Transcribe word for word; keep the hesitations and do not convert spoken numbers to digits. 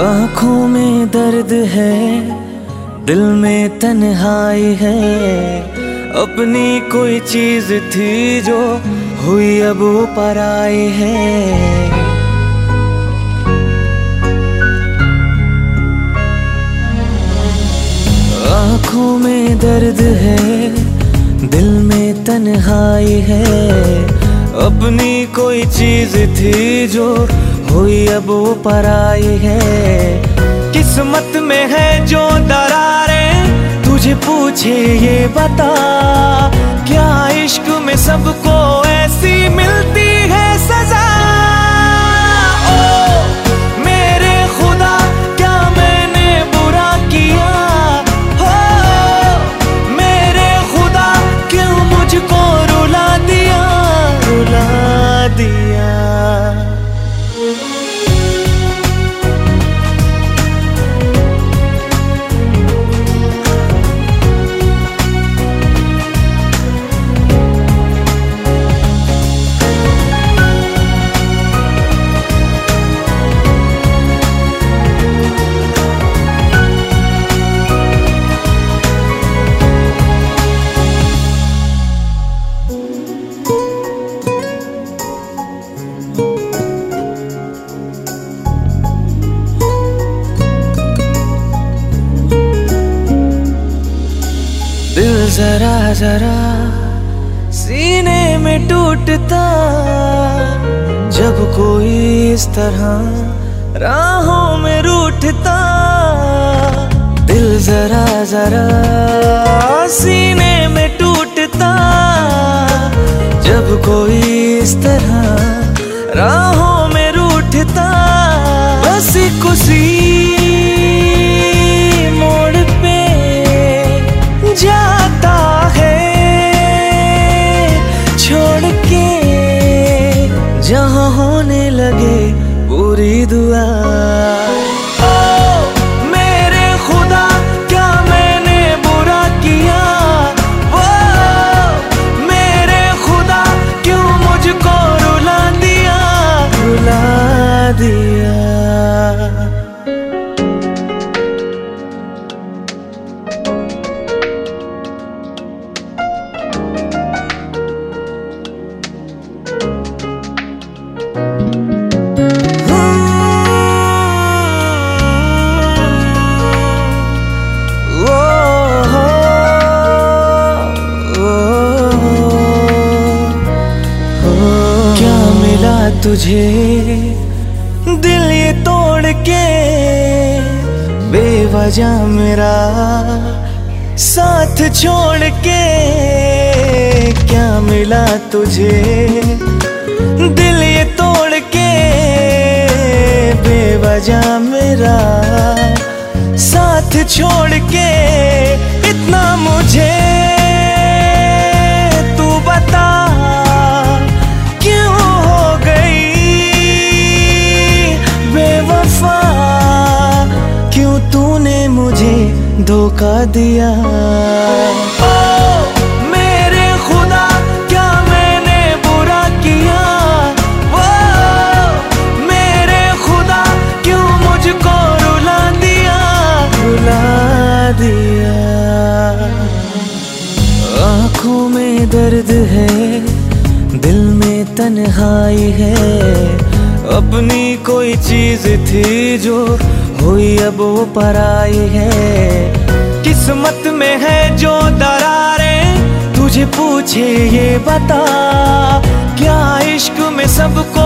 आँखों में दर्द है, दिल में तन्हाई है। अपनी कोई चीज थी जो हुई अब वो पराई है। आँखों में दर्द है, दिल में तन्हाई है। अपनी कोई चीज थी जो हुई अब वो पराई है। किस्मत में है जो दरारें, तुझे पूछे ये बता, क्या इश्क में सबको ऐसी मिलती है सजा? ओ मेरे खुदा, क्या मैंने बुरा किया? हो मेरे खुदा, क्यों मुझको रुला दिया, रुला दिया। दिल जरा जरा सीने में टूटता, जब कोई इस तरह राहों में रूठता। दिल जरा जरा सीने में टूटता, जब कोई इस तरह राहों में रूठता। बस खुशी मोड़ पे जाता है, छोड़ के जहाँ होने लगे पूरी दुआ। ओ मेरे खुदा, क्या मैंने बुरा किया? ओ मेरे खुदा, क्यों मुझको रुला दिया, रुला दिया। तुझे दिल ये तोड़ के बेवजह मेरा साथ छोड़ के, क्या मिला तुझे दिल ये तोड़ के बेवजह मेरा साथ छोड़ के। इतना मुझे तू बता, क्यों तूने मुझे धोखा दिया? ओ मेरे खुदा, क्या मैंने बुरा किया? ओ मेरे खुदा, क्यों मुझको रुला दिया, रुला दिया। आँखों में दर्द है, दिल में तन्हाई है। अपनी कोई चीज थी जो हुई अब वो पराई है। किस्मत में है जो दरारें, तुझे पूछे ये बता, क्या इश्क में सबको